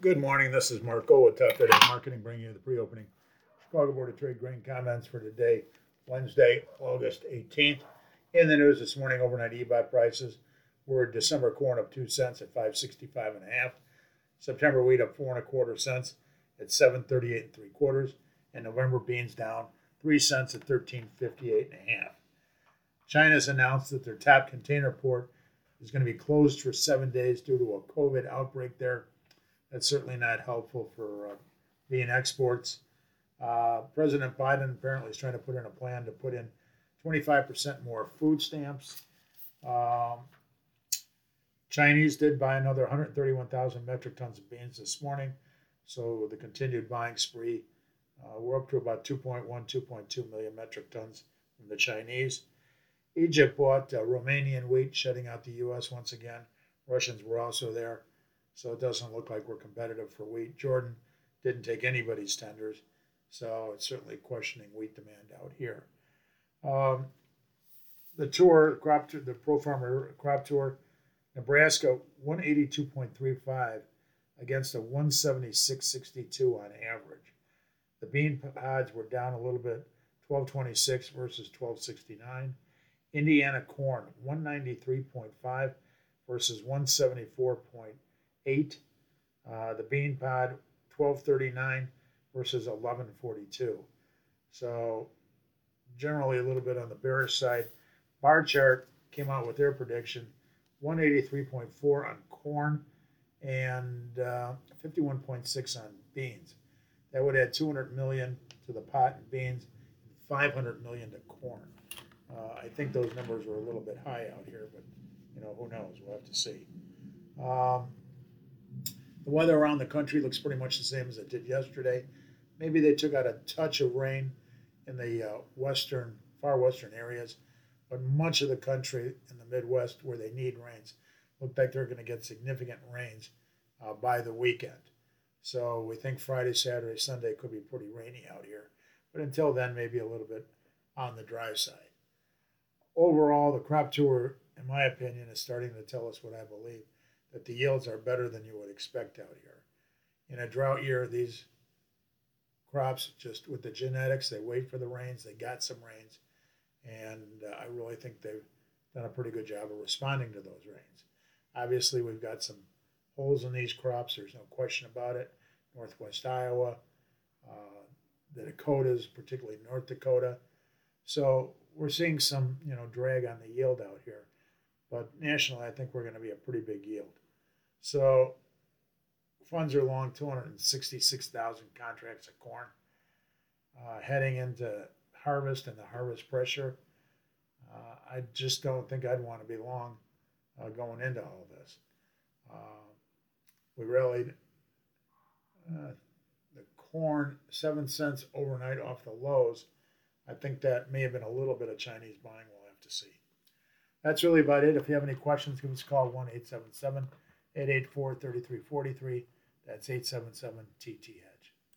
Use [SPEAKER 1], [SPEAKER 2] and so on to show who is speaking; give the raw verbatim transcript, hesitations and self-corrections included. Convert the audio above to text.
[SPEAKER 1] Good morning. This is Marco with Top Edit Marketing, bringing you the pre-opening Chicago Board of Trade grain comments for today, Wednesday, August eighteenth. In the news this morning, overnight E B O T prices were December corn up two cents at five sixty-five and a half. September wheat up four and a quarter cents at seven thirty-eight and three quarters, and November beans down three cents at thirteen fifty-eight and a half. China's announced that their top container port is going to be closed for seven days due to a COVID outbreak there. That's certainly not helpful for uh, bean exports. Uh, President Biden apparently is trying to put in a plan to put in twenty-five percent more food stamps. Um, Chinese did buy another one hundred thirty-one thousand metric tons of beans this morning. So with the continued buying spree, uh, we're up to about two point one, two point two million metric tons from the Chinese. Egypt bought uh, Romanian wheat, shutting out the U S once again. Russians were also there. So it doesn't look like we're competitive for wheat. Jordan didn't take anybody's tenders, so it's certainly questioning wheat demand out here. Um, the tour, crop tour, the Pro Farmer Crop Tour, Nebraska one eighty-two point three five against a one seventy-six point six two on average. The bean pods were down a little bit, twelve twenty-six versus twelve sixty-nine. Indiana corn one ninety-three point five versus one seventy-four point eight. Uh, the bean pod twelve thirty-nine versus eleven forty-two. So generally a little bit on the bearish side. Bar chart came out with their prediction one eighty-three point four on corn and uh, fifty-one point six on beans. That would add two hundred million to the pot in beans and five hundred million to corn. Uh, I think those numbers were a little bit high out here, but you know, who knows? We'll have to see. Um, The weather around the country looks pretty much the same as it did yesterday. Maybe they took out a touch of rain in the uh, western, far western areas, but much of the country in the Midwest where they need rains look like they're going to get significant rains uh, by the weekend. So we think Friday, Saturday, Sunday could be pretty rainy out here. But until then, maybe a little bit on the dry side. Overall, the crop tour, in my opinion, is starting to tell us what I believe, that the yields are better than you would expect out here. In a drought year, these crops, just with the genetics, they wait for the rains, they got some rains, and uh, I really think they've done a pretty good job of responding to those rains. Obviously, we've got some holes in these crops, there's no question about it. Northwest Iowa, uh, the Dakotas, particularly North Dakota. So we're seeing some, you know, drag on the yield out here. But nationally, I think we're going to be a pretty big yield. So funds are long two hundred sixty-six thousand contracts of corn. Uh, heading into harvest and the harvest pressure, uh, I just don't think I'd want to be long uh, going into all this. Uh, we really, uh, the corn, seven cents overnight off the lows. I think that may have been a little bit of Chinese buying. We'll have to see. That's really about it. If you have any questions, give us a call, one eight seven seven, eight eight four, three three four three. That's eight seven seven T T S.